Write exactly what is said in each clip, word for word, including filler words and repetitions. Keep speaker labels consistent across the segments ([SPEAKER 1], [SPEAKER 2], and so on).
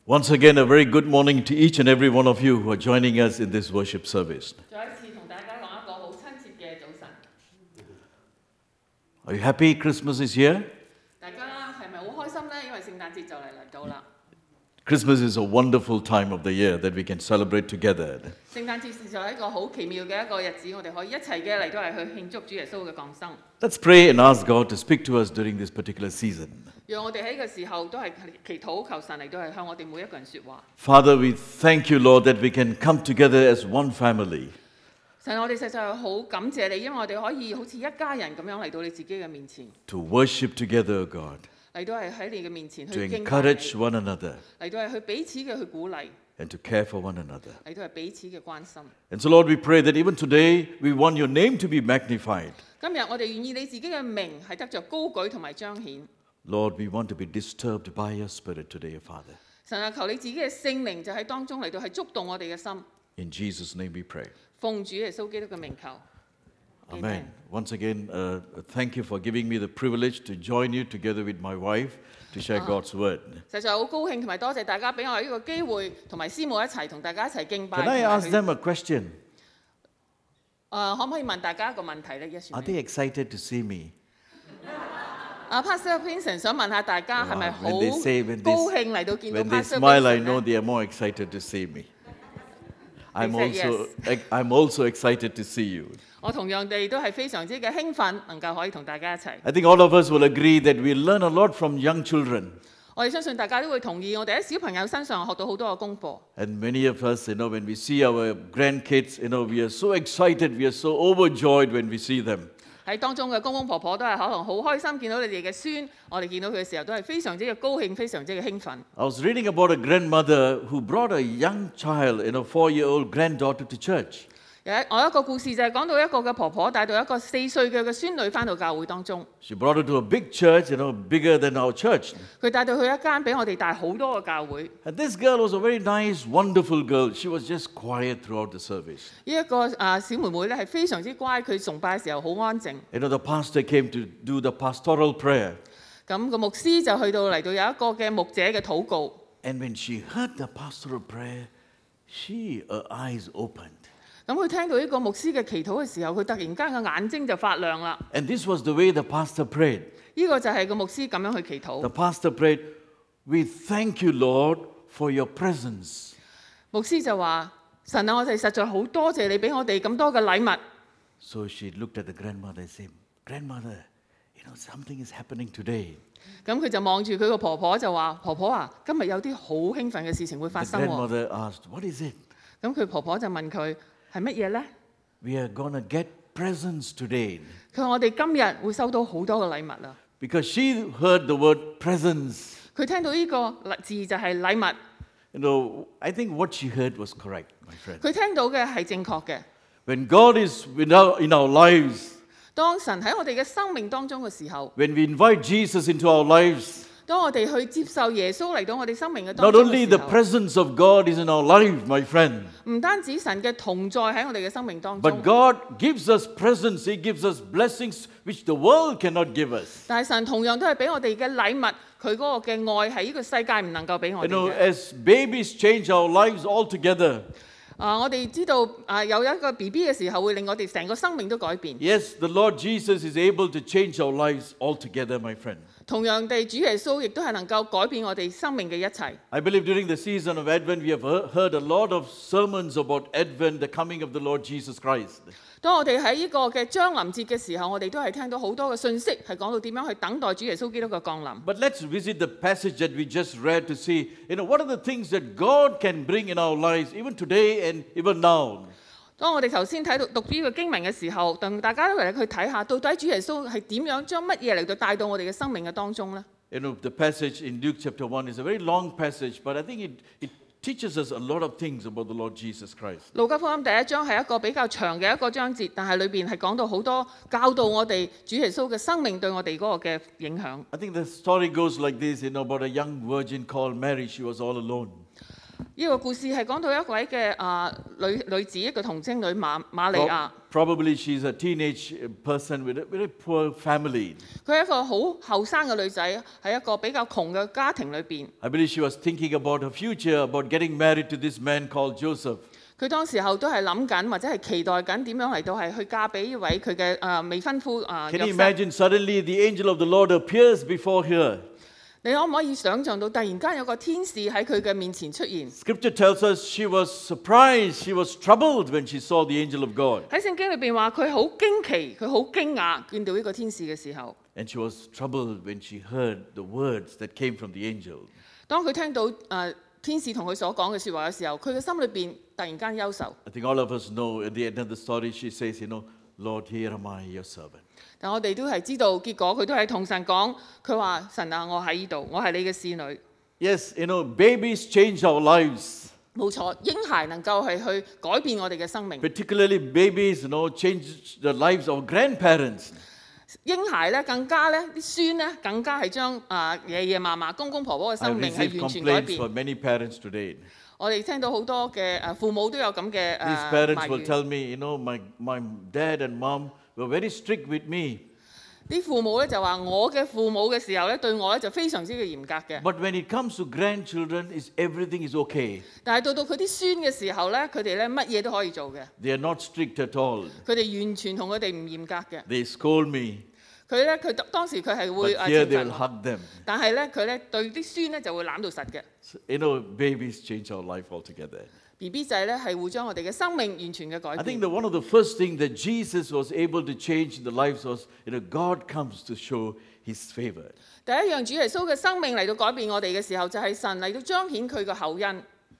[SPEAKER 1] Once again, a very good morning to each and every one of you who are joining us in this worship service.
[SPEAKER 2] 再一次同大家講一個好親切嘅早晨。
[SPEAKER 1] Are you happy Christmas is here?
[SPEAKER 2] 大家係咪好開心呢？因為聖誕節就嚟嚟到啦。
[SPEAKER 1] Christmas is a wonderful time of the year that we can celebrate together.
[SPEAKER 2] 聖誕節就係一個好奇妙嘅一個日子，我哋可以一齊嘅嚟到係去慶祝主耶穌嘅降生。
[SPEAKER 1] Let's pray and ask God to speak to us during this particular season.
[SPEAKER 2] 讓我哋喺個時候都係祈禱求神嚟到係向我哋每一個人説話。
[SPEAKER 1] Father, we thank you, Lord, that we can come together as one family.
[SPEAKER 2] 神，我哋實在好感謝你，因為我哋可以好似一家人咁樣嚟到你自己嘅面前，
[SPEAKER 1] To worship together, God,
[SPEAKER 2] 嚟到係喺你嘅面前
[SPEAKER 1] to
[SPEAKER 2] 去敬拜你，
[SPEAKER 1] encourage one another,
[SPEAKER 2] 嚟到係去彼此嘅去鼓勵，
[SPEAKER 1] and to care for one another.
[SPEAKER 2] 嚟到係彼此嘅關心。
[SPEAKER 1] And so, Lord, we pray that even today we want your name to be magnified.
[SPEAKER 2] 今日我哋願意你自己嘅名係得着高舉同埋彰顯。
[SPEAKER 1] Lord, we want to be disturbed by your Spirit today, Father.
[SPEAKER 2] 神啊，求你自己嘅聖靈就喺當中嚟到係觸動我哋嘅心。
[SPEAKER 1] In Jesus' name we pray.
[SPEAKER 2] 奉主耶穌基督嘅名求。
[SPEAKER 1] Amen. Once again, uh, thank you for giving me the privilege to join you together with my wife to share God's word.
[SPEAKER 2] 實在好高興同埋多謝大家俾我呢個機會，同埋師母一齊同大家一齊敬拜。
[SPEAKER 1] Can I
[SPEAKER 2] 同埋
[SPEAKER 1] ask
[SPEAKER 2] 去
[SPEAKER 1] them a question?
[SPEAKER 2] 誒，可唔可以問大家一個問題咧？ Yes,
[SPEAKER 1] Are
[SPEAKER 2] you may.
[SPEAKER 1] they excited to see me?
[SPEAKER 2] 啊 ，Pastor Vincent 想問下大家係咪
[SPEAKER 1] Wow,
[SPEAKER 2] 好
[SPEAKER 1] when they say, when
[SPEAKER 2] 高
[SPEAKER 1] they,
[SPEAKER 2] 興嚟到見到
[SPEAKER 1] when they
[SPEAKER 2] Pastor
[SPEAKER 1] smile, I
[SPEAKER 2] Vincent
[SPEAKER 1] know
[SPEAKER 2] 咧？
[SPEAKER 1] they are more excited to see me. I'm
[SPEAKER 2] They said
[SPEAKER 1] also, I'm also excited to see you.
[SPEAKER 2] 我同樣地都係非常之嘅興奮，能夠可以同大家一齊。
[SPEAKER 1] I think all of us will agree that we learn a lot from young children.
[SPEAKER 2] 我哋相信大家都會同意，我哋喺小朋友身上學到好多嘅功課。
[SPEAKER 1] And many of us, you know, when we see our grandkids, you know, we are so excited, we are so overjoyed when we see them.
[SPEAKER 2] 喺當中嘅公公婆婆都係可能好開心見到你哋嘅孫，我哋見到佢嘅時候都係非常之嘅高興，非常之嘅興奮。
[SPEAKER 1] I was reading about a grandmother who brought a young child, you know, four-year-old granddaughter to church.
[SPEAKER 2] 有一我一個故事就係講到一個嘅婆婆帶到一個四歲嘅嘅孫女翻到教會當中，
[SPEAKER 1] She brought her to a big church, you know, bigger than our church.
[SPEAKER 2] 佢帶到去一間比我哋大好多嘅教會。
[SPEAKER 1] And this girl was a very nice, wonderful girl. She was just quiet throughout the service.
[SPEAKER 2] 呢一個啊小妹妹咧係非常之乖，佢崇拜嘅時候好安靜。
[SPEAKER 1] You know, the pastor came to do the pastoral prayer.
[SPEAKER 2] 咁個牧師就去到嚟到有一個嘅牧者嘅禱告。
[SPEAKER 1] And when she heard the pastoral prayer, she, her eyes opened.
[SPEAKER 2] 咁佢聽到呢個牧師嘅祈禱嘅時候，佢突然間嘅眼睛就發亮啦。
[SPEAKER 1] And this was the way the pastor prayed.
[SPEAKER 2] 呢個就係個牧師咁樣去祈
[SPEAKER 1] The
[SPEAKER 2] 禱。
[SPEAKER 1] pastor prayed, "We thank you, Lord, for your presence."
[SPEAKER 2] 牧師就話：神啊，我哋實在好多謝你俾我哋咁多嘅禮物。
[SPEAKER 1] So she looked at the grandmother and said, "Grandmother, you know, something is happening today."
[SPEAKER 2] 咁佢就望住佢個婆婆就話：婆婆啊，今日有啲好興奮嘅事情會發
[SPEAKER 1] The
[SPEAKER 2] 生喎。
[SPEAKER 1] grandmother asked, "What is it?"
[SPEAKER 2] 咁佢婆婆就問佢係乜嘢呢？
[SPEAKER 1] "We are going to get presents today."
[SPEAKER 2] 佢話：我哋今日會收到好多嘅禮物啦。
[SPEAKER 1] Because she heard the word presents.
[SPEAKER 2] 佢聽到呢個字就係禮物，
[SPEAKER 1] You know, I think what she heard was correct, my friend.
[SPEAKER 2] 佢聽到嘅係正確嘅。
[SPEAKER 1] When God is with our- in our lives,
[SPEAKER 2] 當神喺我哋嘅生命當中嘅時候，
[SPEAKER 1] when we invite Jesus into our lives,
[SPEAKER 2] 當我哋去接受耶穌嚟到我哋生命嘅當
[SPEAKER 1] not
[SPEAKER 2] 中
[SPEAKER 1] only
[SPEAKER 2] 嘅
[SPEAKER 1] the
[SPEAKER 2] 時候，
[SPEAKER 1] presence of God is in our life, my friend,
[SPEAKER 2] 唔單止神嘅同在喺我哋嘅生命當
[SPEAKER 1] but
[SPEAKER 2] 中，
[SPEAKER 1] God gives us presents. He gives us blessings which the world cannot give us.
[SPEAKER 2] 但係神同樣都係俾我哋嘅禮物，佢嗰個嘅愛係呢個世界唔能夠俾我
[SPEAKER 1] You
[SPEAKER 2] 哋
[SPEAKER 1] know,
[SPEAKER 2] 嘅。
[SPEAKER 1] as babies change our lives altogether,
[SPEAKER 2] 啊，我哋知道啊，有一個 B B 嘅時候會令我哋成個生命都改變。
[SPEAKER 1] yes, the Lord Jesus is able to change our lives altogether, my friend.
[SPEAKER 2] 同樣地，主耶穌亦都係能夠改變我哋生命嘅一切。
[SPEAKER 1] I believe during the season of Advent, we have he- heard a lot of sermons about Advent, the coming of the Lord Jesus Christ.
[SPEAKER 2] 當我哋喺呢個嘅將臨節嘅時候，我哋都係聽到好多嘅信息，係講到點樣去等待主耶穌基督嘅降臨。
[SPEAKER 1] But let's visit the passage that we just read to see, you know, what are the things that God can bring in our lives, even today and even now.
[SPEAKER 2] 當我哋頭先睇到讀呢個經文嘅時候，同大家都嚟去睇下，到底主耶穌係點樣將乜嘢嚟到帶到我哋嘅生命嘅當中呢？
[SPEAKER 1] You know, the passage in Luke chapter one is a very long passage, but I think it, it teaches us a lot of things about the Lord Jesus Christ.
[SPEAKER 2] 路加福音第一章係一個比較長嘅一個章節，但係裏邊係講到好多教導我哋主耶穌嘅生命對我哋嗰個嘅影響。
[SPEAKER 1] I think the story goes like this, you know, about a young virgin called Mary. She was all alone.
[SPEAKER 2] 呢個故事係講到一位嘅啊、女女子，一個童貞女瑪瑪利亞。
[SPEAKER 1] Probably she's a teenage person with a very poor family.
[SPEAKER 2] 佢係一個好後生嘅女仔，喺一個比較窮嘅家庭裏邊。
[SPEAKER 1] I believe she was thinking about her future, about getting married to this man called Joseph.
[SPEAKER 2] 佢當時候都係諗緊，或者係期待緊點樣嚟到係去嫁俾呢位佢嘅誒未婚夫啊
[SPEAKER 1] Can you
[SPEAKER 2] 約瑟。
[SPEAKER 1] imagine suddenly the angel of the Lord appears before her?
[SPEAKER 2] 你可唔可以想像到突然間有個天使喺佢嘅面前出現？
[SPEAKER 1] Scripture tells us she was surprised, she was troubled when she saw the angel of God.
[SPEAKER 2] 喺聖經裏邊話佢好驚奇，佢好驚訝見到呢個天使嘅時候。
[SPEAKER 1] And she was troubled when she heard the words that came from the angel.
[SPEAKER 2] 當佢聽到誒、呃、天使同佢所講嘅説話嘅時候，佢嘅心裏邊突然間憂愁。
[SPEAKER 1] I think all of us know at the end of the story, she says, you know, Lord, here am I, your servant.
[SPEAKER 2] 但我哋都係知道結果，佢都係同神講，佢話神啊，我喺呢度，我係你嘅侍女。
[SPEAKER 1] Yes, you know, babies change our lives.
[SPEAKER 2] 冇錯，嬰孩能夠係去改變我哋嘅生命。
[SPEAKER 1] Particularly babies, you know, change the lives of grandparents.
[SPEAKER 2] 嬰孩咧更加咧，啲孫咧更加係將啊爺爺嫲嫲、公公婆婆嘅
[SPEAKER 1] I've
[SPEAKER 2] 生命係
[SPEAKER 1] received
[SPEAKER 2] 完全改
[SPEAKER 1] complaints
[SPEAKER 2] 變。
[SPEAKER 1] from many parents today.
[SPEAKER 2] 我哋聽到好多嘅誒父母都有咁嘅
[SPEAKER 1] These
[SPEAKER 2] 誒
[SPEAKER 1] parents
[SPEAKER 2] 埋
[SPEAKER 1] will
[SPEAKER 2] 怨。
[SPEAKER 1] tell me, you know, my, my dad and mom were very strict with me.
[SPEAKER 2] 啲父母咧就話我嘅父母嘅時候咧對我咧就非常之嘅嚴格嘅，
[SPEAKER 1] But when it comes to grandchildren, is everything is okay.
[SPEAKER 2] 但係到到佢啲孫嘅時候咧，佢哋咧乜嘢都可以做嘅，
[SPEAKER 1] They are not strict at all.
[SPEAKER 2] 佢哋完全同佢哋唔嚴格嘅。
[SPEAKER 1] They scold me,
[SPEAKER 2] 佢咧佢當時佢係
[SPEAKER 1] but
[SPEAKER 2] 會誒
[SPEAKER 1] here
[SPEAKER 2] 懲
[SPEAKER 1] they will
[SPEAKER 2] 罰我，
[SPEAKER 1] hug them.
[SPEAKER 2] 但係咧佢咧對啲孫咧就會攬到實嘅。
[SPEAKER 1] So, you know, babies change our life altogether.
[SPEAKER 2] B B 仔咧係會將我哋嘅生命完全嘅改
[SPEAKER 1] I think
[SPEAKER 2] 變。
[SPEAKER 1] that one of the first things that Jesus was able to change in the lives was, you know, God comes to show His favor.
[SPEAKER 2] 第一樣主耶穌嘅生命嚟到改變我哋嘅時候，就係、神嚟到彰顯佢嘅厚恩。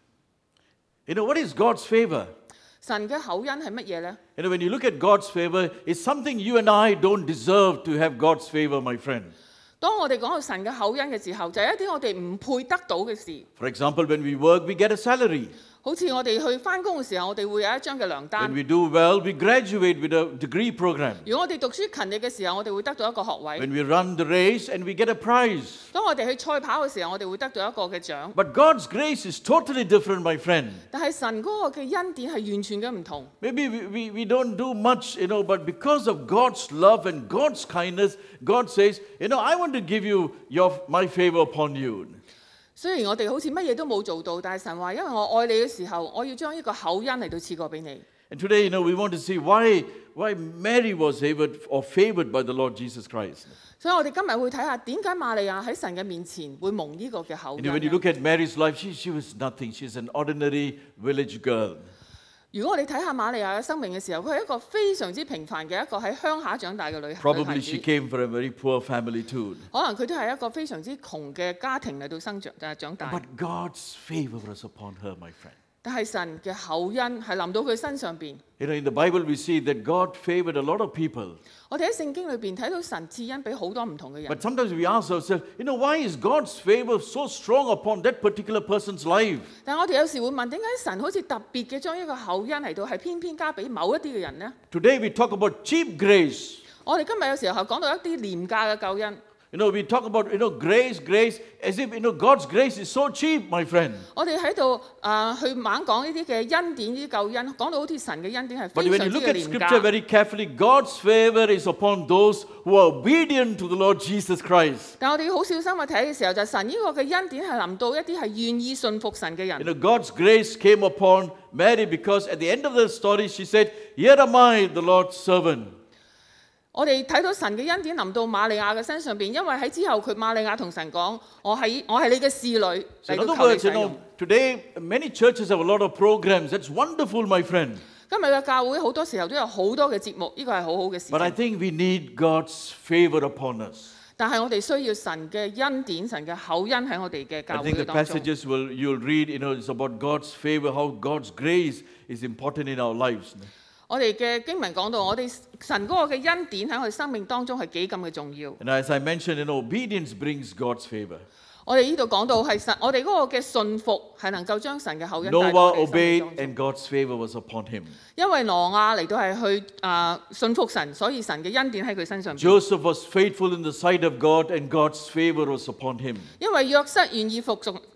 [SPEAKER 1] You know, what is God's favor?
[SPEAKER 2] 神嘅厚恩係乜嘢呢？
[SPEAKER 1] You know, when you look at God's favor, it's something you and I don't deserve to have God's favor, my friend.
[SPEAKER 2] 當我哋講到神嘅厚恩嘅時候，就係、一啲我哋唔配得到嘅事。
[SPEAKER 1] For example, when we work, we get a salary.
[SPEAKER 2] 好似我哋去翻工嘅時候，我哋會有一張嘅糧
[SPEAKER 1] When
[SPEAKER 2] 單。
[SPEAKER 1] we do well, we graduate with a degree program.
[SPEAKER 2] 如果我哋讀書勤力嘅時候，我哋會得到一個學位。
[SPEAKER 1] When we run the race and we get a prize.
[SPEAKER 2] 當我哋去賽跑嘅時候，我哋會得到一個嘅獎。
[SPEAKER 1] But God's grace is totally different, my friend.
[SPEAKER 2] 但係神嗰個嘅恩典係完全嘅唔同。
[SPEAKER 1] Maybe we, we, we don't do much, you know, but because of God's love and God's kindness, God says, you know, I want to give you your, my favor upon you.
[SPEAKER 2] 雖然我哋好似乜嘢都冇做到，但係神話，因為我愛你嘅時候，我要將呢個厚恩嚟到賜過俾你。
[SPEAKER 1] And today, you know, we want to see why, why Mary was favored or favored by the Lord Jesus Christ.
[SPEAKER 2] 所以我哋今日會睇下點解瑪利亞喺神嘅面前會蒙呢個嘅厚
[SPEAKER 1] You know, when you
[SPEAKER 2] 恩。
[SPEAKER 1] look at Mary's life, she, she was nothing. She's an ordinary village girl.
[SPEAKER 2] 如果我哋睇下瑪利亞嘅生命嘅時候，佢係一個非常之平凡嘅一個喺鄉下長大嘅女女孩
[SPEAKER 1] Probably she
[SPEAKER 2] 子。
[SPEAKER 1] came from a very poor family too.
[SPEAKER 2] 可能佢都係一個非常之窮嘅家庭嚟到生長誒長大。
[SPEAKER 1] But God's favor was upon her, my friend.
[SPEAKER 2] 但係神嘅厚恩係臨到佢身上邊。
[SPEAKER 1] You know, in the Bible, we see that God favored a lot of people.
[SPEAKER 2] 我哋喺聖經裏邊睇到神賜恩俾好多唔同嘅人。
[SPEAKER 1] But sometimes we ask ourselves, you know, why is God's favor so strong upon that particular person's life?
[SPEAKER 2] 但係我哋有時會問，點解神好似特別嘅將呢個厚恩嚟到係偏偏加俾某一啲嘅人呢？
[SPEAKER 1] Today we talk about cheap grace.
[SPEAKER 2] 我哋今日有時候係講到一啲廉價嘅救恩。
[SPEAKER 1] You know, we talk about, you know, grace, grace, as if, you know, God's grace is so cheap, my friend.
[SPEAKER 2] 我哋喺度誒去猛講呢啲嘅恩典、呢啲救恩，講到好似神嘅恩典係
[SPEAKER 1] But
[SPEAKER 2] 非
[SPEAKER 1] when
[SPEAKER 2] 常
[SPEAKER 1] you
[SPEAKER 2] 之
[SPEAKER 1] look
[SPEAKER 2] 嘅
[SPEAKER 1] at
[SPEAKER 2] 廉
[SPEAKER 1] Scripture
[SPEAKER 2] 價。
[SPEAKER 1] very carefully, God's favor is upon those who are obedient to the Lord Jesus Christ.
[SPEAKER 2] 但我哋要好小心去睇嘅時候，就係神呢個嘅恩典係臨到一啲係願意信服神嘅
[SPEAKER 1] You
[SPEAKER 2] 人。
[SPEAKER 1] know, God's grace came upon Mary because at the end of the story, she said, "Here am I, the Lord's servant."
[SPEAKER 2] 我哋睇到神嘅恩典臨到瑪利亞嘅身上邊，因為喺之後佢瑪利亞同神講：我係我係你嘅侍女，
[SPEAKER 1] So
[SPEAKER 2] 嚟
[SPEAKER 1] in
[SPEAKER 2] 到
[SPEAKER 1] other
[SPEAKER 2] 求你
[SPEAKER 1] words,
[SPEAKER 2] 使
[SPEAKER 1] you
[SPEAKER 2] 用
[SPEAKER 1] know,。today many churches have a lot of programs. That's wonderful, my friend.
[SPEAKER 2] 今日嘅教會好多時候都有好多嘅節目，呢個係好好嘅事
[SPEAKER 1] But I
[SPEAKER 2] 情。
[SPEAKER 1] think we need God's favor upon us.
[SPEAKER 2] 但係我哋需要神嘅恩典、神嘅厚恩喺我哋嘅
[SPEAKER 1] I
[SPEAKER 2] 教會
[SPEAKER 1] think the
[SPEAKER 2] 嘅當中。
[SPEAKER 1] passages will you'll read, you know, it's about God's favor, how God's grace is important in our lives.
[SPEAKER 2] 我哋嘅經文講到，我哋神嗰個嘅恩典喺我哋生命當中係幾咁嘅重要。
[SPEAKER 1] And as I mentioned, you know, obedience brings God's favor.
[SPEAKER 2] 我哋呢度講到係神，我哋嗰個嘅信服係能夠將神嘅厚恩帶到
[SPEAKER 1] Noah
[SPEAKER 2] 我哋生命
[SPEAKER 1] obeyed
[SPEAKER 2] 當中。
[SPEAKER 1] and God's favor was upon him.
[SPEAKER 2] 因為挪亞嚟到係去啊、信服神，所以神嘅恩典喺佢身上邊。
[SPEAKER 1] Joseph was faithful in the sight of God and God's favor was upon him.
[SPEAKER 2] 因為約瑟願意服從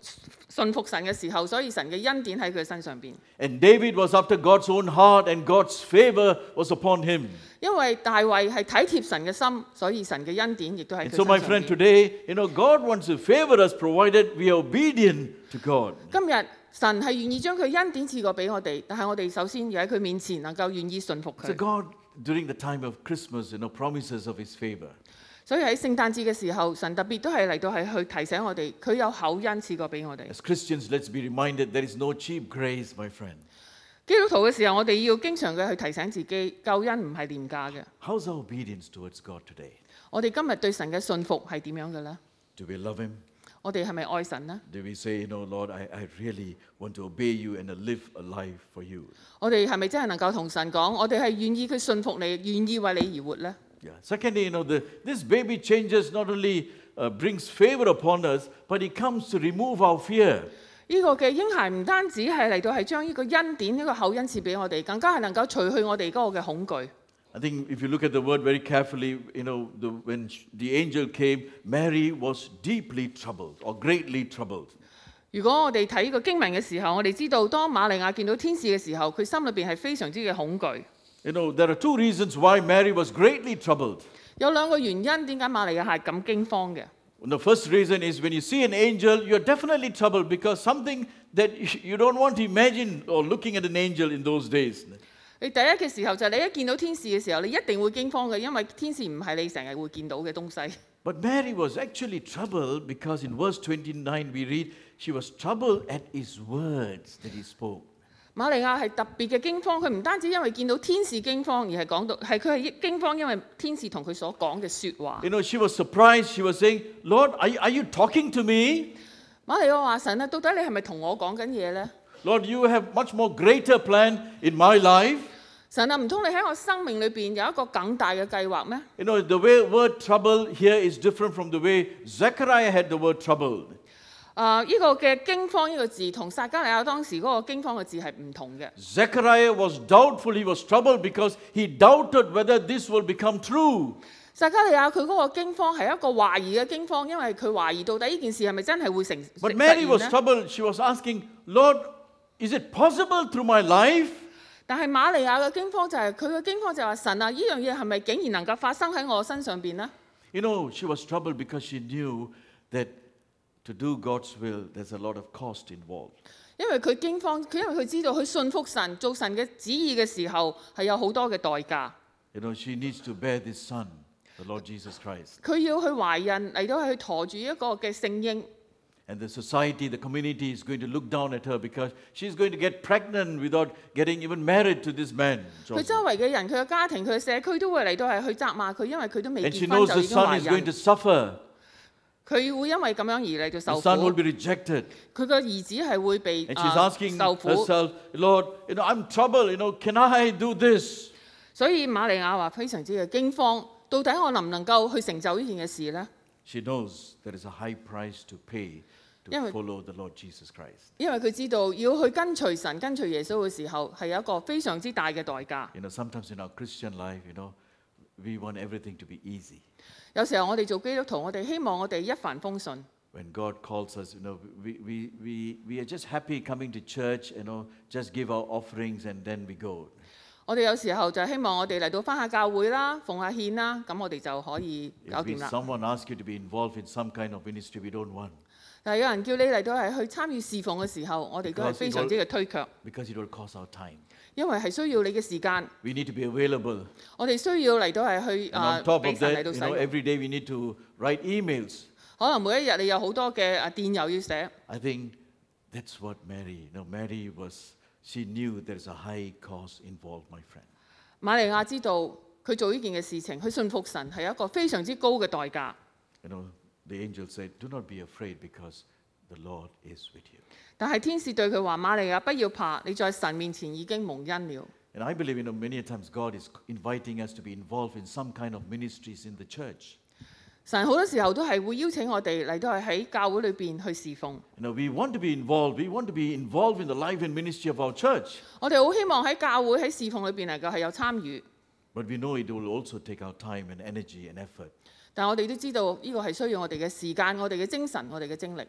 [SPEAKER 2] 信服神嘅時候，所以神嘅恩典喺佢身上邊。
[SPEAKER 1] And David was after God's own heart, and God's favor was upon him.
[SPEAKER 2] 因為大衛係體貼神嘅心，所以神嘅恩典亦都喺佢
[SPEAKER 1] And
[SPEAKER 2] 身
[SPEAKER 1] so,
[SPEAKER 2] 上
[SPEAKER 1] my friend,
[SPEAKER 2] 邊。
[SPEAKER 1] today, you know, God wants to favor us provided we are obedient to God.
[SPEAKER 2] 今日神係願意將佢恩典賜過俾我哋，但係我哋首先要喺佢面前能夠願意信服
[SPEAKER 1] So
[SPEAKER 2] 佢。
[SPEAKER 1] God, during the time of Christmas, you know, promises of His favor.
[SPEAKER 2] 所以喺聖誕節嘅時候，神特別都係嚟到係去提醒我哋，佢有厚恩賜過俾我哋。
[SPEAKER 1] As Christians, let's be reminded there is no cheap grace, my friend.
[SPEAKER 2] 基督徒嘅時候，我哋要經常嘅去提醒自己，救恩唔係廉價嘅。
[SPEAKER 1] How's our obedience towards God today?
[SPEAKER 2] 我哋今日對神嘅信服係點樣嘅呢？
[SPEAKER 1] Do we love Him?
[SPEAKER 2] 我哋係咪愛神呢？
[SPEAKER 1] Do we say, you know, Lord, I, I really want to obey you and live a life for you?
[SPEAKER 2] 我哋係咪真係能夠同神講，我哋係願意佢信服你，願意為你而活呢？
[SPEAKER 1] Yeah. Secondly, you know, the, this baby changes not only uh, brings favor upon us, but it comes to remove our fear.
[SPEAKER 2] 呢個嘅嬰孩唔單止係嚟到係將呢個恩典、呢個厚恩賜俾我哋，更加係能夠除去我哋嗰個嘅恐懼。
[SPEAKER 1] I think if you look at the word very carefully, you know, the, when sh- the angel came, Mary was deeply troubled or greatly troubled.
[SPEAKER 2] 如果我哋睇呢個經文嘅時候，我哋知道當瑪利亞見到天使嘅時候，佢心裏邊係非常之嘅恐懼。
[SPEAKER 1] You know, there are two reasons why Mary was greatly troubled.
[SPEAKER 2] 有兩個原因點解瑪利亞係咁驚慌嘅。
[SPEAKER 1] The first reason is when you see an angel, you're definitely troubled because something that you don't want to imagine or looking at an angel in those days.
[SPEAKER 2] 你第一嘅時候就係你一見到天使嘅時候，你一定會驚慌嘅，因為天使唔係你成日會見到嘅東西。
[SPEAKER 1] But Mary was actually troubled because in verse twenty-nine we read, she was troubled at his words that he spoke.
[SPEAKER 2] 瑪利亞係特別嘅驚慌，佢唔單止因為見到天使驚慌，而係講到係佢係驚慌，因為天使同佢所講嘅説話。
[SPEAKER 1] You know, she was surprised. She was saying, Lord, are, are you talking to me?
[SPEAKER 2] 瑪利亞話：神啊，到底你係咪同我講緊嘢呢？
[SPEAKER 1] Lord, you have much more greater plan in my life.
[SPEAKER 2] 神啊，唔通你喺我生命裏邊有一個更大嘅計劃咩？
[SPEAKER 1] You know, the way word trouble here is different from the way Zechariah had the word troubled.
[SPEAKER 2] 啊！呢個嘅驚慌呢個字同撒迦利亞當時嗰個驚慌嘅字係唔同嘅。
[SPEAKER 1] Zechariah was doubtful. He was troubled because he doubted whether this will become true.
[SPEAKER 2] 撒迦利亞佢嗰個驚慌係一個懷疑嘅驚慌，因為佢懷疑到底呢件事係咪真係會成
[SPEAKER 1] But
[SPEAKER 2] 實
[SPEAKER 1] Mary
[SPEAKER 2] 現
[SPEAKER 1] was
[SPEAKER 2] 呢？
[SPEAKER 1] troubled. She was asking, Lord, is it possible through my life?
[SPEAKER 2] 但係瑪利亞嘅驚慌就係佢嘅驚慌就係話神啊，呢樣嘢係咪竟然能夠發生喺我身上邊呢？
[SPEAKER 1] You know, she was troubled because she knew that to do God's will, there's a lot of cost involved.
[SPEAKER 2] 因為佢驚慌，佢因為佢知道佢信服神、做神嘅旨意嘅時候係有好多嘅代價。
[SPEAKER 1] You know, she needs to bear this son, the Lord Jesus Christ.
[SPEAKER 2] 佢要去懷孕嚟到去陀住一個嘅聖嬰。
[SPEAKER 1] And the society, the community is going to look down at her because she's going to get pregnant without getting even married to this man.
[SPEAKER 2] 佢周圍嘅人、佢嘅家庭、佢嘅社區都會嚟到係去責罵佢，因為佢都未
[SPEAKER 1] And she
[SPEAKER 2] 結
[SPEAKER 1] knows
[SPEAKER 2] 婚就
[SPEAKER 1] the
[SPEAKER 2] 已經
[SPEAKER 1] son
[SPEAKER 2] 懷
[SPEAKER 1] is going
[SPEAKER 2] 孕
[SPEAKER 1] to。suffer.
[SPEAKER 2] 佢會因為咁樣而嚟到
[SPEAKER 1] The
[SPEAKER 2] 受
[SPEAKER 1] son will
[SPEAKER 2] 苦。
[SPEAKER 1] be rejected.
[SPEAKER 2] 佢個兒子係會被
[SPEAKER 1] And she's
[SPEAKER 2] 啊
[SPEAKER 1] asking
[SPEAKER 2] 受苦。
[SPEAKER 1] herself, Lord, you know, I'm troubled. You know, can I do this?
[SPEAKER 2] 所以瑪利亞話非常之嘅驚慌，到底我能唔能夠去成就呢件嘅事呢？
[SPEAKER 1] She knows there is a high price to pay to
[SPEAKER 2] 因為-
[SPEAKER 1] follow the Lord Jesus Christ.
[SPEAKER 2] 因為佢知道要去跟隨神、跟隨耶穌嘅時候，係有一個非常之大嘅代價。
[SPEAKER 1] You know, sometimes in our Christian life, you know, we want everything to be easy.
[SPEAKER 2] 有時候我哋做基督徒，我哋希望我哋一帆風順。
[SPEAKER 1] When God calls us, you know, we, we, we, we are just happy coming to church, you know, just give our offerings and then we go.
[SPEAKER 2] 我哋有時候就希望我哋嚟到翻下教會啦、奉下獻啦，咁我哋就可以搞
[SPEAKER 1] If we,
[SPEAKER 2] 掂啦。
[SPEAKER 1] someone asks you to be involved in some kind of ministry, we don't want
[SPEAKER 2] 但係有人叫你嚟到係去參與侍奉嘅時候，我哋都係
[SPEAKER 1] Because
[SPEAKER 2] 非常之嘅推卻，
[SPEAKER 1] because it will cost our time.
[SPEAKER 2] 因為係需要你嘅時間，
[SPEAKER 1] We need to be available.
[SPEAKER 2] 我哋需要嚟到係去
[SPEAKER 1] And
[SPEAKER 2] 啊
[SPEAKER 1] on top
[SPEAKER 2] 俾
[SPEAKER 1] of
[SPEAKER 2] 神嚟
[SPEAKER 1] that,
[SPEAKER 2] 到
[SPEAKER 1] you
[SPEAKER 2] 使
[SPEAKER 1] know,
[SPEAKER 2] 用。
[SPEAKER 1] every day we need to write emails.
[SPEAKER 2] 可能每一日你有好多嘅啊電郵要寫。
[SPEAKER 1] I think that's what Mary, you know, Mary was, she knew there's a high cost involved, my friend.
[SPEAKER 2] 瑪利亞知道佢做呢件嘅事情，佢信服神係一個非常之高嘅代價。
[SPEAKER 1] You know, the angel said, do not be afraid because the Lord is with you.
[SPEAKER 2] 但係天使對佢話：瑪利亞不要怕，你在神面前已經蒙恩了。
[SPEAKER 1] And I believe, you know, many times God is inviting us to be involved in some kind of ministries in the church.
[SPEAKER 2] 神好多時候都係會邀請我哋嚟到係喺教會裏邊去侍奉。
[SPEAKER 1] You know, we want to be involved. We want to be involved in the life and ministry of our church.
[SPEAKER 2] 我哋好希望喺教會喺侍奉裏邊能夠係有參與，
[SPEAKER 1] But we know it will also take our time and energy and effort.
[SPEAKER 2] 但我哋都知道呢個係需要我哋嘅時間、我哋嘅精神、我哋嘅精力。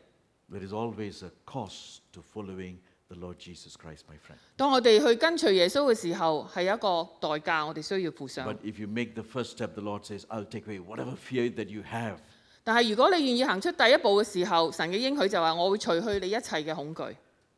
[SPEAKER 1] there is always a cost to following the Lord Jesus Christ, my friend.
[SPEAKER 2] 當我哋去跟隨耶穌嘅時候，係有一個代價，我哋需要付上。
[SPEAKER 1] But if you make the first step, the Lord says, I'll take away whatever fear that you have.
[SPEAKER 2] 但係如果你願意行出第一步嘅時候，神嘅應許就話：我會除去你一切嘅恐懼。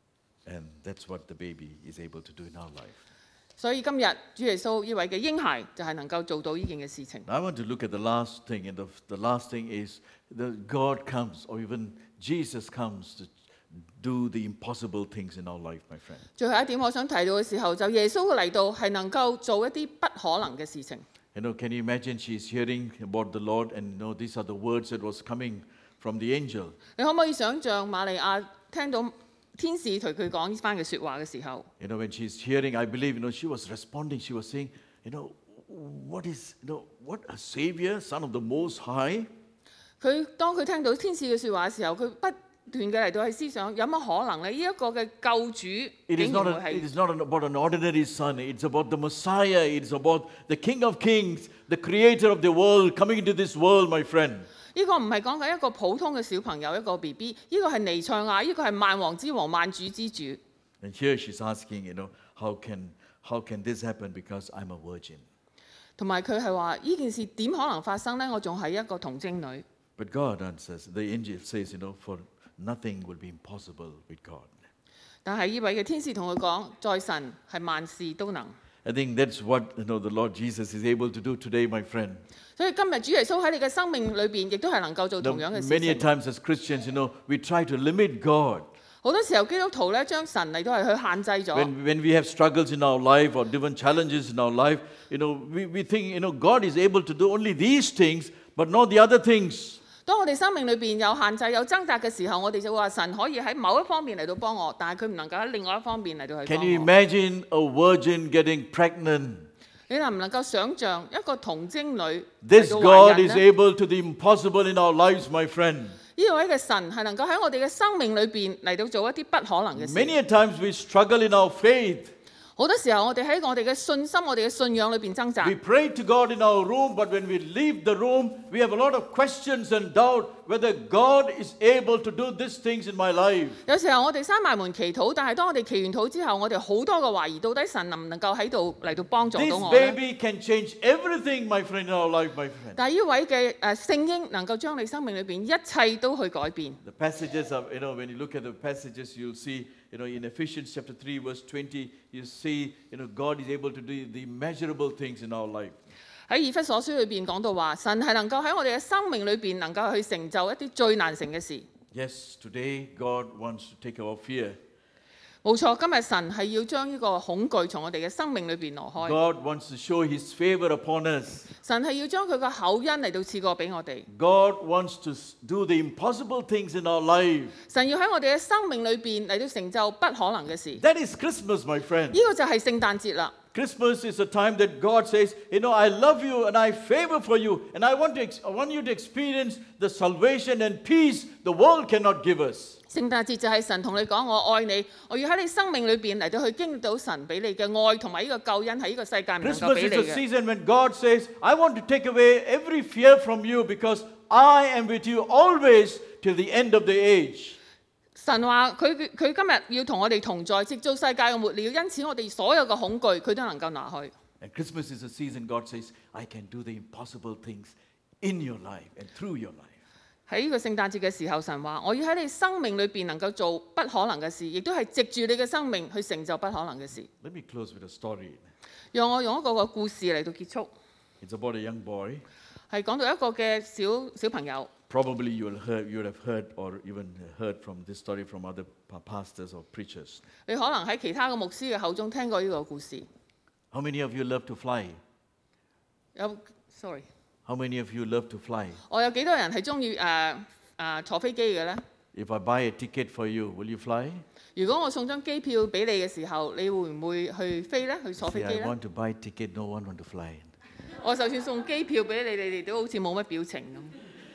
[SPEAKER 1] And that's what the baby is able to do in our life.
[SPEAKER 2] 所以今日主耶穌呢位嘅嬰孩就係能夠做到呢件嘅事情。
[SPEAKER 1] Now I want to look at the last thing, and the, the last thing is that God comes, or even Jesus comes to do the impossible things in our life, my friend.
[SPEAKER 2] 最後一點我想提到嘅時候，就耶穌嘅嚟到係能夠做一啲不可能嘅事情。
[SPEAKER 1] You know, can you imagine she's hearing about the Lord, and you know, these are the words that was coming from the angel.
[SPEAKER 2] 你可唔可以想像瑪利亞聽到天使同佢講呢番嘅説話嘅時候，
[SPEAKER 1] You know, when she's hearing, I believe, you know, she was responding. She was saying, you know, what is, you know, what a Savior, Son of the Most High.
[SPEAKER 2] 佢當佢聽到天使嘅説話嘅時候，佢不斷嘅嚟到去思想，有乜可能咧？呢、這、一個嘅救主
[SPEAKER 1] It
[SPEAKER 2] 竟
[SPEAKER 1] is
[SPEAKER 2] 然
[SPEAKER 1] not,
[SPEAKER 2] 會
[SPEAKER 1] a, it
[SPEAKER 2] 係
[SPEAKER 1] is not an, about an ordinary son. It's about the Messiah. It's about the King of Kings, the Creator of the world, coming into this world, my friend.
[SPEAKER 2] 呢個唔係講緊一個普通嘅小朋友，一個 B B， 呢個係彌賽亞，呢個係萬王之王、萬主之主。
[SPEAKER 1] And here she's asking, you know, how can, how can this happen because I'm a virgin?
[SPEAKER 2] 同埋佢係話呢件事點可能發生呢？我仲係一個童貞女。
[SPEAKER 1] But God answers, the angel says, you know, for nothing will be impossible with God.
[SPEAKER 2] 但係呢位嘅天使同佢講，在神係萬事都能。
[SPEAKER 1] I think that's what, you know, the Lord Jesus is able to do today, my friend.
[SPEAKER 2] 所以今日主耶穌喺你嘅生命裏邊，亦都係能夠做
[SPEAKER 1] Now,
[SPEAKER 2] 同樣嘅事
[SPEAKER 1] many a
[SPEAKER 2] 情。
[SPEAKER 1] times as Christians, you know, we try to limit God.
[SPEAKER 2] 好多時候基督徒咧將神嚟到係去限制咗。
[SPEAKER 1] When, when we have struggles in our life or different challenges in our life, you know, we, we think, you know, God is able to do only these things, but not the other things.
[SPEAKER 2] 當我哋生命裏邊有限制、有掙扎嘅時候，我哋就會話神可以喺某一方面嚟到幫我，但係佢唔能夠喺另外一方面嚟到去
[SPEAKER 1] Can
[SPEAKER 2] 幫
[SPEAKER 1] you
[SPEAKER 2] 我。
[SPEAKER 1] imagine a virgin getting pregnant?
[SPEAKER 2] 你能唔能夠想像一個童貞女
[SPEAKER 1] This
[SPEAKER 2] 嚟到懷
[SPEAKER 1] God
[SPEAKER 2] 孕
[SPEAKER 1] is
[SPEAKER 2] 呢？
[SPEAKER 1] able to the impossible in our lives, my friend.
[SPEAKER 2] 呢位嘅神係能夠喺我哋嘅生命裏邊嚟到做一啲不可能嘅事。
[SPEAKER 1] Many a times we struggle in our faith.
[SPEAKER 2] 好多時候我哋喺我哋嘅信心、我哋嘅信仰裏邊掙扎。
[SPEAKER 1] We pray to God in our room, but when we leave the room, we have a lot of questions and doubt whether God is able to do these things in my life.
[SPEAKER 2] 有時候我哋閂埋門祈禱，但係當我哋祈完禱之後，我哋好多嘅懷疑，到底神能唔能夠喺度嚟到幫助
[SPEAKER 1] This
[SPEAKER 2] 到我呢？
[SPEAKER 1] baby can change everything, my friend, in our life, my friend.
[SPEAKER 2] 但係呢位嘅誒聖嬰能夠將你生命裏邊一切都去改變。
[SPEAKER 1] The passages of, you know, when you look at the passages, you'll see, you know, in Ephesians chapter three, verse twenty, you see, you know, God is able to do the immeasurable things in our life.
[SPEAKER 2] 喺以弗所書裏邊講到話，神係能夠喺我哋嘅生命裏邊能夠去成就一啲最難成嘅事。
[SPEAKER 1] Yes, today God wants to take our fear.
[SPEAKER 2] 冇錯，今日神係要將呢個恐懼從我哋嘅生命裏邊挪開。
[SPEAKER 1] God wants to show His favor upon us.
[SPEAKER 2] 神係要將佢個厚恩嚟到賜過俾我哋。
[SPEAKER 1] God wants to s- do the impossible things in our life.
[SPEAKER 2] 神要喺我哋嘅生命裏邊嚟到成就不可能嘅事。
[SPEAKER 1] That is Christmas, my friend.
[SPEAKER 2] 呢個就係聖誕節啦。
[SPEAKER 1] Christmas is a time that God says, you know, I love you and I favor for you, and I want to, ex- I want you to experience the salvation and peace the world cannot give us.
[SPEAKER 2] 聖誕節就係神同你講，我愛你，我要喺你生命裏邊嚟到去經歷到神俾你嘅愛同埋呢個救恩係呢個世界唔能夠
[SPEAKER 1] Christmas
[SPEAKER 2] 俾
[SPEAKER 1] is
[SPEAKER 2] 你
[SPEAKER 1] a
[SPEAKER 2] 嘅。
[SPEAKER 1] season when God says, I want to take away every fear from you because I am with you always till the end of the age.
[SPEAKER 2] 神話佢佢今日要同我哋同在，直到世界嘅末了，因此我哋所有嘅恐懼佢都能夠拿去。
[SPEAKER 1] And Christmas is a season God says, I can do the impossible things in your life and through your life.
[SPEAKER 2] 喺呢個聖誕節嘅時候，神話我要喺你生命裏邊能夠做不可能嘅事，亦都係藉住你嘅生命去成就不可能嘅事。
[SPEAKER 1] Let me close with a story.
[SPEAKER 2] 讓我用一個個故事嚟到結束，
[SPEAKER 1] It's about a young boy.
[SPEAKER 2] 係講到一個嘅小小朋友。
[SPEAKER 1] Probably you will heard, you would have heard or even heard from this story from other pa- pastors or preachers.
[SPEAKER 2] 你可能喺其他嘅牧師嘅口中聽過呢個故事。
[SPEAKER 1] How many of you love to fly?
[SPEAKER 2] 有 sorry，
[SPEAKER 1] How many of you love to fly?
[SPEAKER 2] 我有幾多人係中意誒誒坐飛機嘅咧？
[SPEAKER 1] If I buy a ticket for you, will you fly?
[SPEAKER 2] 如果我送張機票俾你嘅時候，你會唔會去飛咧？去坐飛
[SPEAKER 1] See,
[SPEAKER 2] 機
[SPEAKER 1] I
[SPEAKER 2] 咧？
[SPEAKER 1] want to buy ticket, no one want to fly.
[SPEAKER 2] 我就算送機票俾你，你哋都好似冇乜表情咁。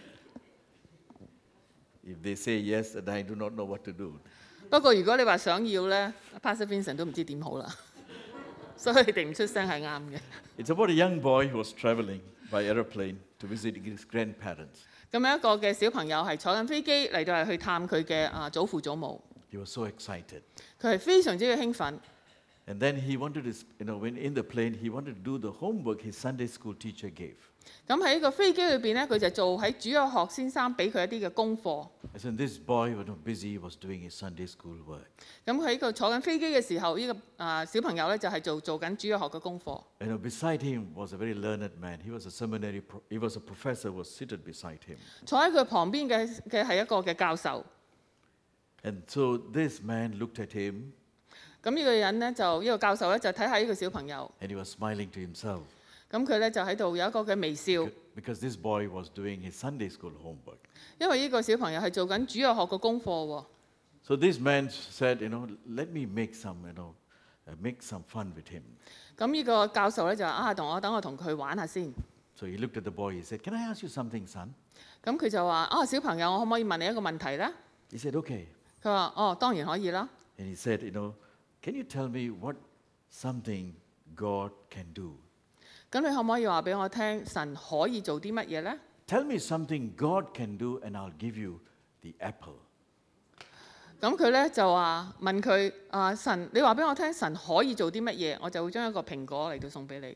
[SPEAKER 1] If they say yes, then I do not know what to do.
[SPEAKER 2] 不過如果你話想要咧 ，Pastor Vincent 都唔知點好啦。所以你哋唔出聲係啱嘅。
[SPEAKER 1] It's about a young boy who was traveling by aeroplane to visit his grandparents.
[SPEAKER 2] 咁有一個嘅小朋友係坐緊飛機嚟到係去探佢嘅啊祖父祖母，
[SPEAKER 1] He was so excited.
[SPEAKER 2] 佢係非常之嘅興奮。
[SPEAKER 1] And then he wanted to, you know, when in the plane, he wanted to do the homework his Sunday school teacher gave.
[SPEAKER 2] 咁喺個飛機裏邊咧，佢就做喺主日學先生俾佢一啲嘅功課。
[SPEAKER 1] And so this boy was busy, was doing his Sunday school work.
[SPEAKER 2] 咁佢喺個坐緊飛機嘅時候，呢、這個啊、小朋友咧就係、是、做做緊主日學嘅功課。
[SPEAKER 1] You know, beside him was a very learned man. He was a seminary, pro- he was a professor, was seated beside him.
[SPEAKER 2] 坐喺佢旁邊嘅嘅係一個嘅教授。
[SPEAKER 1] And so this man looked at him
[SPEAKER 2] 咁呢個人咧就呢、這個教授咧就睇下呢個小朋友，
[SPEAKER 1] and he was smiling to himself
[SPEAKER 2] 咁佢咧就喺度有一個嘅微笑，
[SPEAKER 1] because this boy was doing his Sunday school homework.
[SPEAKER 2] 因為呢個小朋友係做緊主日學嘅功課喎。
[SPEAKER 1] So this man said, you know, let me make some, you know, uh, make some fun with him.
[SPEAKER 2] 咁呢個教授咧就話啊，同我等我同佢玩下先。
[SPEAKER 1] So he looked at the boy. He said, "Can I ask you something, son?"
[SPEAKER 2] 咁佢就話啊，小朋友，我可唔可以問你一個問題咧？
[SPEAKER 1] He said, "Okay."
[SPEAKER 2] 佢話哦，當然可以啦。
[SPEAKER 1] And he said, "You know, can you tell me what something God can do?
[SPEAKER 2] 咁你可唔可以話俾我聽，神可以做啲乜嘢咧？
[SPEAKER 1] Tell me something God can do, and I'll give you the apple."
[SPEAKER 2] 咁佢咧就話問佢啊，神，你話俾我聽，神可以做啲乜嘢，我就會將一個蘋果嚟到送俾你。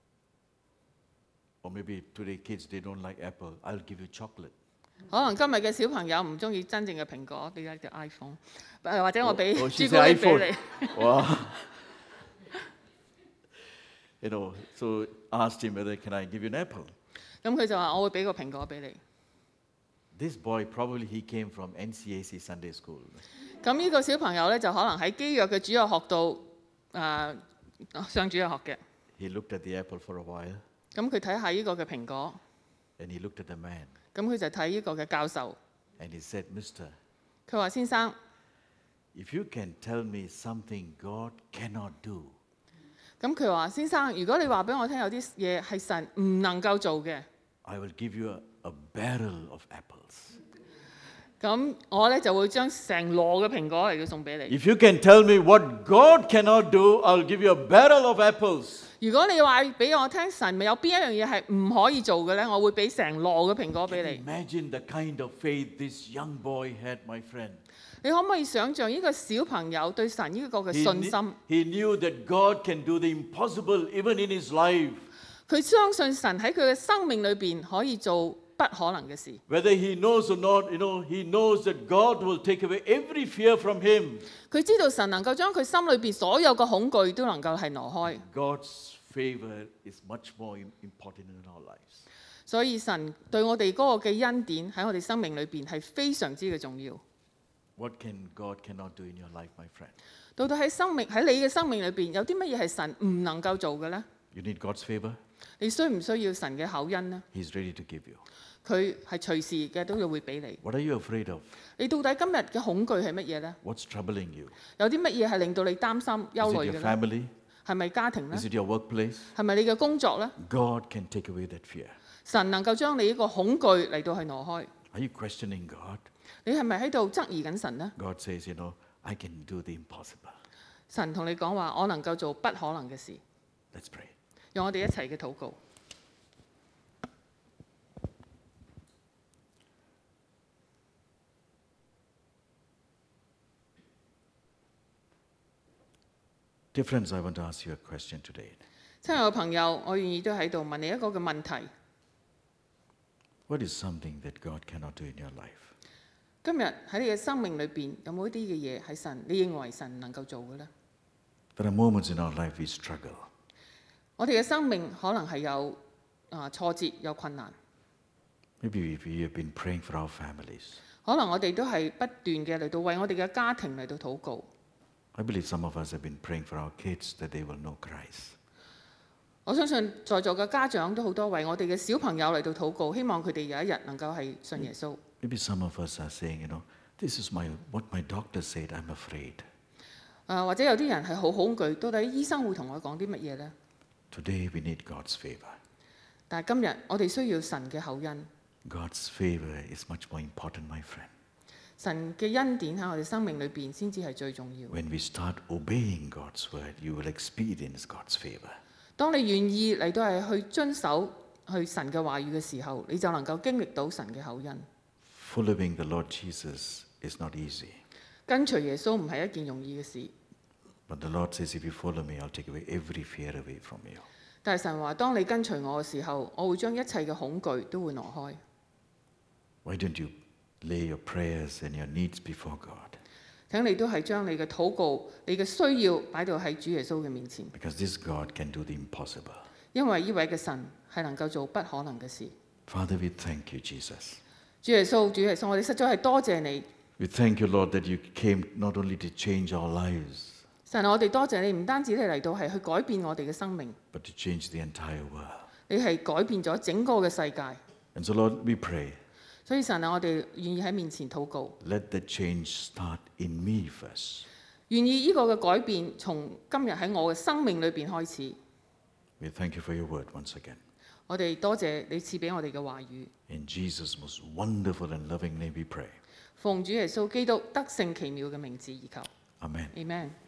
[SPEAKER 1] Or maybe today kids they don't like apple. I'll give you chocolate.
[SPEAKER 2] 可能今日嘅小朋友唔中意真正嘅蘋果，俾一隻 iPhone，誒或者我俾
[SPEAKER 1] Oh, oh,
[SPEAKER 2] 朱
[SPEAKER 1] she
[SPEAKER 2] 古
[SPEAKER 1] said
[SPEAKER 2] 力俾
[SPEAKER 1] iPhone.
[SPEAKER 2] 你。
[SPEAKER 1] Wow. You know, so asked him whether can I give you an apple.
[SPEAKER 2] 咁佢就話我會俾個蘋果俾你。
[SPEAKER 1] This boy probably he came from N C A C Sunday School.
[SPEAKER 2] 咁呢個小朋友咧就可能喺基約嘅主日學度誒、上主日學嘅。
[SPEAKER 1] He looked at the apple for a while,
[SPEAKER 2] 咁佢睇下呢個嘅蘋果，
[SPEAKER 1] and he looked at the man,
[SPEAKER 2] 咁佢就睇呢個嘅教授。
[SPEAKER 1] and he said, "Mister,
[SPEAKER 2] 佢話先生，
[SPEAKER 1] if you can tell me something God cannot do,
[SPEAKER 2] 咁佢話先生，如果你話俾我聽有啲嘢係神唔能夠做嘅，
[SPEAKER 1] I will give you a, a barrel of apples."
[SPEAKER 2] 咁我咧就會將成籮嘅蘋果嚟到送俾你。
[SPEAKER 1] If you can tell me what God cannot do, I'll give you a barrel of apples.
[SPEAKER 2] 如果你話俾我聽神咪有邊一樣嘢係唔可以做嘅咧，我會俾成籮嘅蘋果俾你。
[SPEAKER 1] Imagine the kind of faith this young boy had, my friend.
[SPEAKER 2] 你可唔可以想象呢個小朋友對神呢個嘅
[SPEAKER 1] He,
[SPEAKER 2] 信
[SPEAKER 1] kn-
[SPEAKER 2] 心？
[SPEAKER 1] he knew that God can do the impossible even in his life.
[SPEAKER 2] 佢相信神喺佢嘅生命裏邊可以做不可能嘅事。
[SPEAKER 1] Whether he knows or not, you know, he knows that God will take away every fear from him.
[SPEAKER 2] 佢知道神能夠將佢心裏邊所有嘅恐懼都能夠係挪開，
[SPEAKER 1] God's favor is much more im- important in our lives.
[SPEAKER 2] 所以神對我哋嗰個嘅恩典喺我哋生命裏邊係非常之嘅重要。
[SPEAKER 1] What can God cannot do in your life, my friend?
[SPEAKER 2] 到底喺生命喺你嘅生命裏邊有啲乜嘢係神唔能夠做嘅呢？
[SPEAKER 1] You need God's favor?
[SPEAKER 2] 你需唔需要神嘅厚恩呢？
[SPEAKER 1] He's ready to give you.
[SPEAKER 2] 佢係隨時嘅都要會俾你。
[SPEAKER 1] What are you afraid of?
[SPEAKER 2] 你到底今日嘅恐懼係乜嘢呢？
[SPEAKER 1] What's troubling you?
[SPEAKER 2] 有啲乜嘢係令到你擔心、憂
[SPEAKER 1] Is
[SPEAKER 2] 慮
[SPEAKER 1] it
[SPEAKER 2] 嘅
[SPEAKER 1] your
[SPEAKER 2] 呢？
[SPEAKER 1] family?
[SPEAKER 2] 係咪家庭呢？
[SPEAKER 1] Is it your workplace?
[SPEAKER 2] 係咪你嘅工作呢？
[SPEAKER 1] God can take away that fear.
[SPEAKER 2] 神能夠將你呢個恐懼嚟到去挪開。
[SPEAKER 1] Are you questioning God?
[SPEAKER 2] 你係咪喺度質疑緊神呢？
[SPEAKER 1] God says, you know, I can do the impossible.
[SPEAKER 2] 神同你講話，我能夠做不可能嘅事。
[SPEAKER 1] Let's pray.
[SPEAKER 2] 讓我哋一齊嘅禱告。
[SPEAKER 1] Dear friends, I want to ask you a question today.
[SPEAKER 2] 親愛嘅朋友，我願意都喺度問你一個嘅問題。
[SPEAKER 1] What is something that God cannot do in your life?
[SPEAKER 2] 今日喺你嘅生命裏邊，有冇一啲嘅嘢係神你認為神能夠做嘅呢？
[SPEAKER 1] There are moments in our life we struggle.
[SPEAKER 2] 我哋嘅生命可能係有啊挫折、有困難，
[SPEAKER 1] Maybe we have been praying for our families.
[SPEAKER 2] 可能我哋都係不斷嘅嚟到為我哋嘅家庭嚟到禱告。
[SPEAKER 1] I believe some of us have been praying for our kids that they will know Christ.
[SPEAKER 2] 我相信在座嘅家長都好多為我哋嘅小朋友嚟到禱告，希望佢哋有一日能夠係信耶穌。
[SPEAKER 1] Maybe some of us are saying, you know, this is my what my doctor said, I'm afraid.
[SPEAKER 2] 啊，或者有啲人係好恐懼，到底醫生會同我講啲乜嘢呢？
[SPEAKER 1] Today we need God's favor.
[SPEAKER 2] 但係今日我哋需要神嘅厚恩，
[SPEAKER 1] God's favor is much more important, my friend.
[SPEAKER 2] 神嘅恩典喺我哋生命裏邊先至係最重要。
[SPEAKER 1] When we start obeying God's word, you will experience God's favor.
[SPEAKER 2] 當你願意嚟到係去遵守去神嘅話語嘅時候，你就能夠經歷到神嘅厚恩。
[SPEAKER 1] Following the Lord Jesus is not easy.
[SPEAKER 2] 跟隨耶穌唔係一件容易嘅事，
[SPEAKER 1] But the Lord says, if you follow me, I'll take away every fear away from you.
[SPEAKER 2] 但係神話，當你跟隨我嘅時候，我會將一切嘅恐懼都會挪開。
[SPEAKER 1] Why don't you lay your prayers and your needs before God?
[SPEAKER 2] 請你都係將你嘅禱告、你嘅需要擺到喺主耶穌嘅面前，
[SPEAKER 1] Because this God can do the impossible.
[SPEAKER 2] 因為呢位嘅神係能夠做不可能嘅事。
[SPEAKER 1] Father, we thank you, Jesus.
[SPEAKER 2] 主耶穌，主耶穌，我哋實在係多謝你。
[SPEAKER 1] We thank you, Lord, that you came not only to change our lives,
[SPEAKER 2] 神，我哋多謝你，唔單止你嚟到係去改變我哋嘅生命，
[SPEAKER 1] but to change the entire world.
[SPEAKER 2] 你係改變咗整個嘅世界。
[SPEAKER 1] And so, Lord, we pray,
[SPEAKER 2] 所以神啊，我哋願意喺面前禱告，
[SPEAKER 1] let that change start in me first.
[SPEAKER 2] 願意呢個嘅改變從今日喺我嘅生命裏邊開始。
[SPEAKER 1] We thank you for your word once again.
[SPEAKER 2] 我哋多謝你賜俾我哋嘅話語。
[SPEAKER 1] In Jesus' most wonderful and loving name we pray.
[SPEAKER 2] 奉主耶穌基督得勝奇妙嘅名字而求。
[SPEAKER 1] Amen.
[SPEAKER 2] Amen。